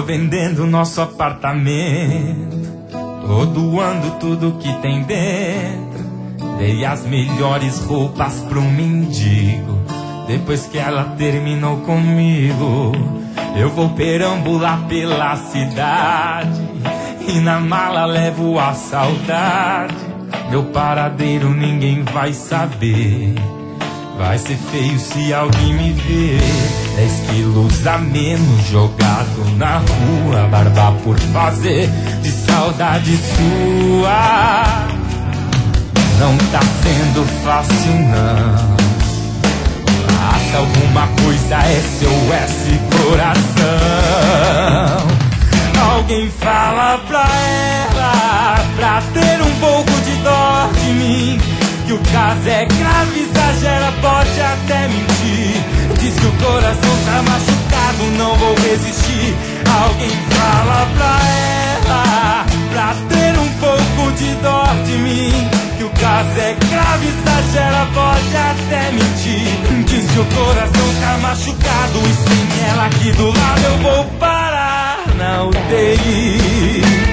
vendendo nosso apartamento. Tô doando tudo que tem dentro. Dei as melhores roupas pro mendigo. Depois que ela terminou comigo, eu vou perambular pela cidade e na mala levo a saudade. Meu paradeiro ninguém vai saber. Vai ser feio se alguém me ver. 10 quilos a menos jogado na rua, barba por fazer, de saudade sua. Não tá sendo fácil não. Faça alguma coisa, SOS coração. Alguém fala pra ela, pra ter um pouco de dó de mim, que o caso é grave, exagera, pode até mentir. Diz que o coração tá machucado, não vou resistir. Alguém fala pra ela, pra ter um pouco de dó de mim, que o caso é grave, exagera, pode até mentir. Diz que o coração tá machucado e sem ela aqui do lado eu vou parar na UTI.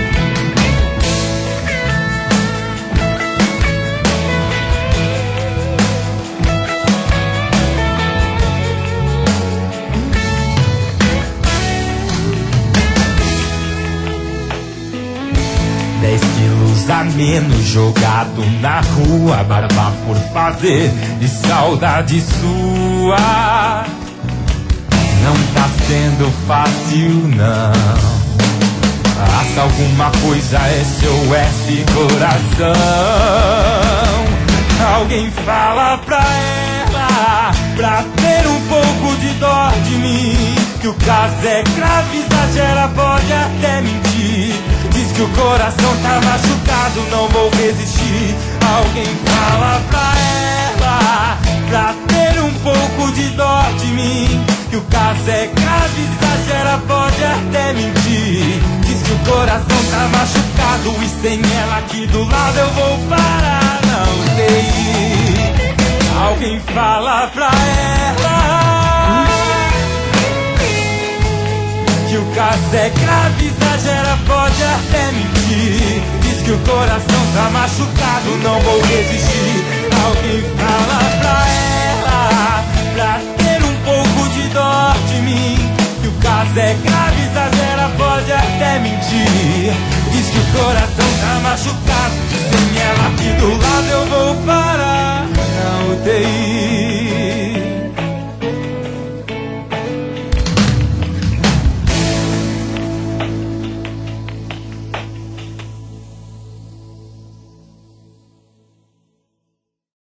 10 quilos a menos jogado na rua, barba por fazer, de saudade sua. Não tá sendo fácil não. Faça alguma coisa, SOS coração. Alguém fala pra ela, pra ter um pouco de dó de mim, que o caso é grave, exagera, pode até mentir. Diz que o coração tá machucado, não vou resistir. Alguém fala pra ela, pra ter um pouco de dó de mim, que o caso é grave, exagera, pode até mentir. Diz que o coração tá machucado e sem ela aqui do lado eu vou parar na UTI. Alguém fala pra ela que o caso é grave, exagera, pode até mentir. Diz que o coração tá machucado, não vou resistir. Alguém